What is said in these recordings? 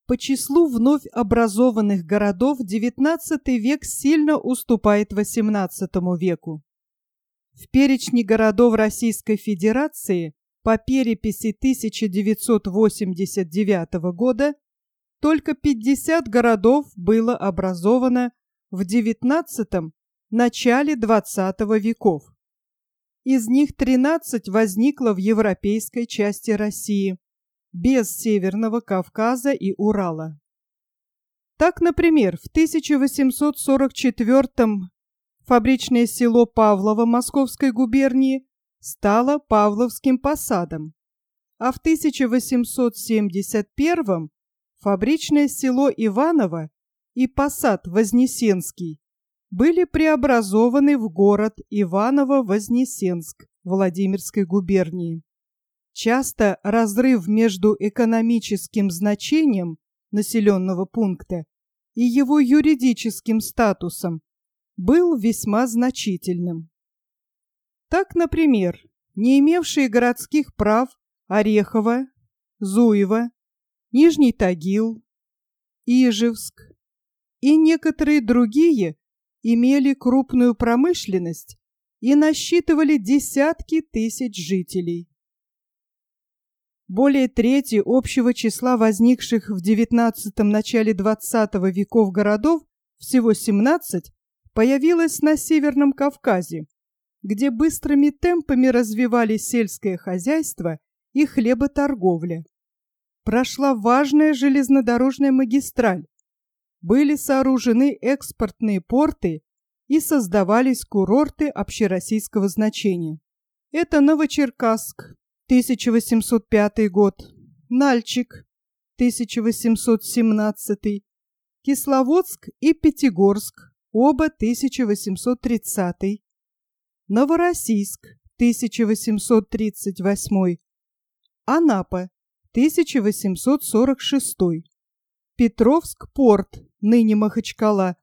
По числу вновь образованных городов XIX век сильно уступает XVIII веку. В перечне городов Российской Федерации по переписи 1989 года только 50 городов было образовано в XIX – начале XX веков. Из них 13 возникло в европейской части России, без Северного Кавказа и Урала. Так, например, в 1844-м фабричное село Павлово Московской губернии стало Павловским посадом, а в 1871-м фабричное село Иваново и посад Вознесенский были преобразованы в город Иваново-Вознесенск Владимирской губернии. Часто разрыв между экономическим значением населенного пункта и его юридическим статусом был весьма значительным. Так, например, не имевшие городских прав Орехово, Зуево, Нижний Тагил, Ижевск и некоторые другие имели крупную промышленность и насчитывали десятки тысяч жителей. Более трети общего числа возникших в XIX – начале XX веков городов, всего 17, появилось на Северном Кавказе, где быстрыми темпами развивались сельское хозяйство и хлеботорговля. Прошла важная железнодорожная магистраль, были сооружены экспортные порты и создавались курорты общероссийского значения. Это Новочеркасск, 1805 год, Нальчик, 1817, Кисловодск и Пятигорск, оба 1830, Новороссийск, 1838, Анапа, 1846, Петровск-Порт, ныне Махачкала,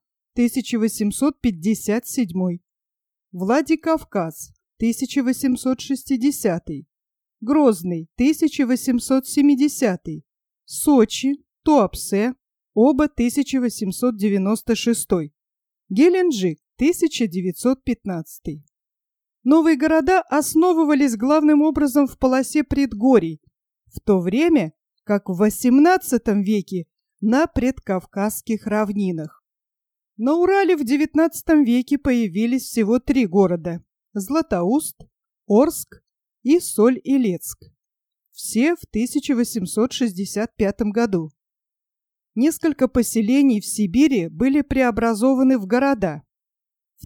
1857, Владикавказ, 1860, Грозный, 1870, Сочи, Туапсе, оба 1896, Геленджик, 1915. Новые города основывались главным образом в полосе предгорий, в то время как в XVIII веке на предкавказских равнинах. На Урале в XIX веке появились всего 3 города – Златоуст, Орск и Соль-Илецк, все в 1865 году. Несколько поселений в Сибири были преобразованы в города. В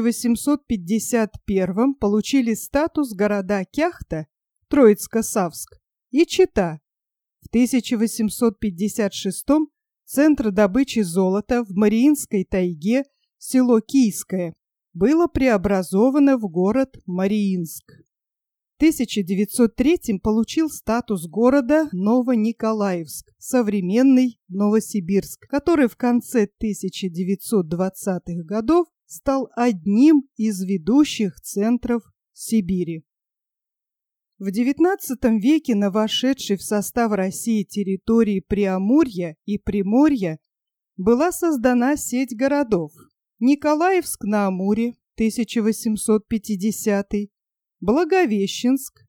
1851 получили статус города Кяхта, Троицко-Савск и Чита. В 1856 центр добычи золота в Мариинской тайге, село Кийское, было преобразовано в город Мариинск. В 1903 получил статус города Новониколаевск, современный Новосибирск, который в конце 1920-х годов стал одним из ведущих центров Сибири. В XIX веке на вошедшей в состав России территории Преамурья и Приморья была создана сеть городов: Николаевск на Амуре, 1850, Благовещенск,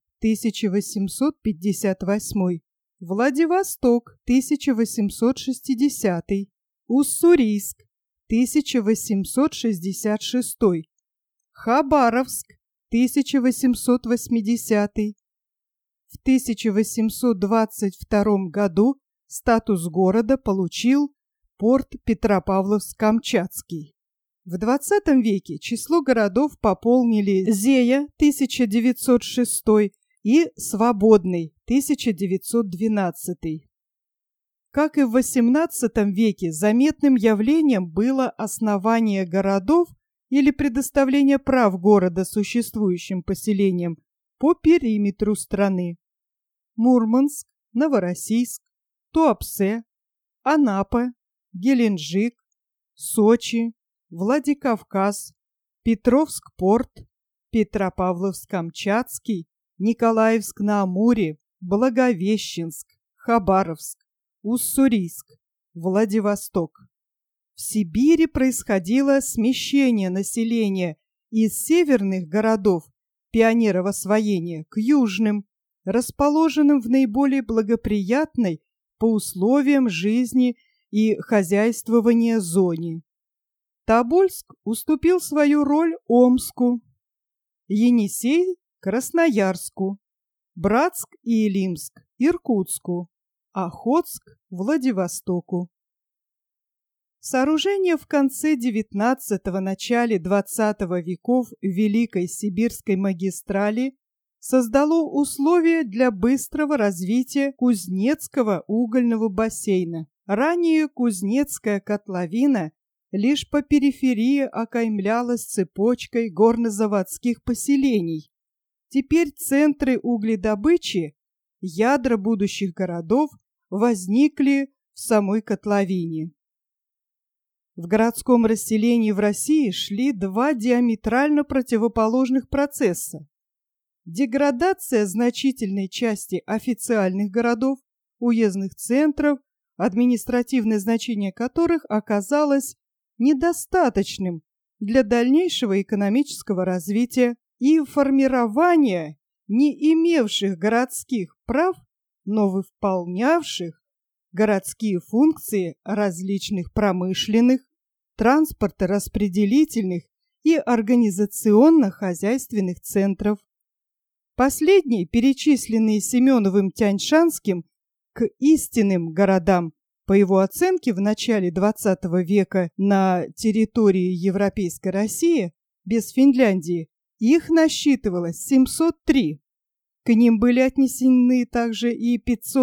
1858, Владивосток, 1860, Уссурийск, 1866, Хабаровск, 1880. В 1822 году статус города получил порт Петропавловск-Камчатский. В XX веке число городов пополнили Зея, 1906, и Свободный, 1912. Как и в XVIII веке, заметным явлением было основание городов или предоставление прав города существующим поселениям по периметру страны. Мурманск, Новороссийск, Туапсе, Анапа, Геленджик, Сочи, Владикавказ, Петровск-Порт, Петропавловск-Камчатский, Николаевск на Амуре, Благовещенск, Хабаровск, Уссурийск, Владивосток. В Сибири происходило смещение населения из северных городов пионеров освоения к южным, расположенным в наиболее благоприятной по условиям жизни и хозяйствования зоне. Тобольск уступил свою роль Омску, Енисей – Красноярску, Братск и Илимск – Иркутску, Охотск – Владивостоку. Сооружение в конце XIX – начале XX веков Великой Сибирской магистрали создало условия для быстрого развития Кузнецкого угольного бассейна. Ранее Кузнецкая котловина лишь по периферии окаймлялась цепочкой горнозаводских поселений. Теперь центры угледобычи, ядра будущих городов, возникли в самой котловине. В городском расселении в России шли два диаметрально противоположных процесса. Деградация значительной части официальных городов, уездных центров, административное значение которых оказалось недостаточным для дальнейшего экономического развития, и формирование не имевших городских прав, но выполнявших городские функции различных промышленных, транспортно-распределительных и организационно-хозяйственных центров. Последние, перечисленные Семеновым Тянь-Шанским к истинным городам, по его оценке, в начале XX века на территории Европейской России, без Финляндии, их насчитывалось 703. К ним были отнесены также и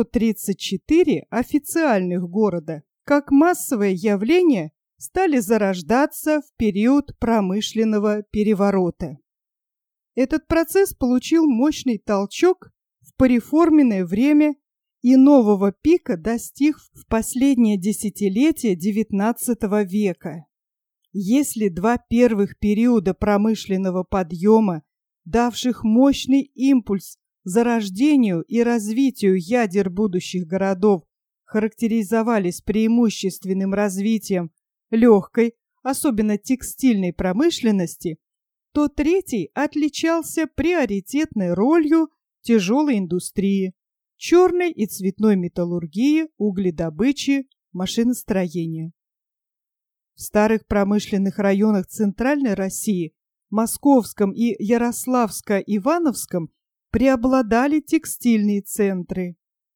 534 официальных города. Как массовое явление стали зарождаться в период промышленного переворота. Этот процесс получил мощный толчок в пореформенное время и нового пика достиг в последнее десятилетие XIX века. Если два первых периода промышленного подъема, давших мощный импульс зарождению и развитию ядер будущих городов, характеризовались преимущественным развитием легкой, особенно текстильной промышленности, то третий отличался приоритетной ролью тяжелой индустрии, черной и цветной металлургии, угледобычи, машиностроения. В старых промышленных районах Центральной России, Московском и Ярославско-Ивановском, преобладали текстильные центры.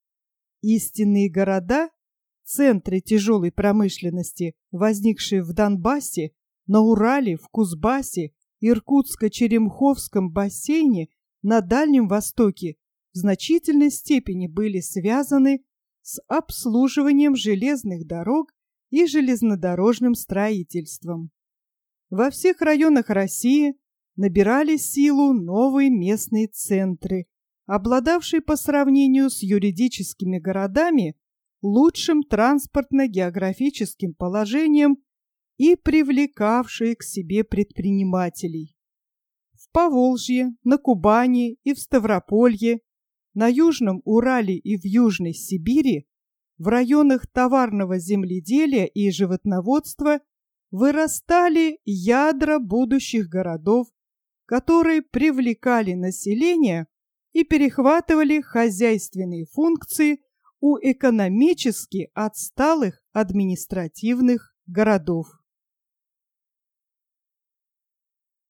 Истинные города, центры тяжелой промышленности, возникшие в Донбассе, на Урале, в Кузбассе, Иркутско-Черемховском бассейне, на Дальнем Востоке, в значительной степени были связаны с обслуживанием железных дорог и железнодорожным строительством. Во всех районах России набирали силу новые местные центры, обладавшие по сравнению с юридическими городами лучшим транспортно-географическим положением и привлекавшие к себе предпринимателей. В Поволжье, на Кубани и в Ставрополье, на Южном Урале и в Южной Сибири, в районах товарного земледелия и животноводства вырастали ядра будущих городов, которые привлекали население и перехватывали хозяйственные функции у экономически отсталых административных городов.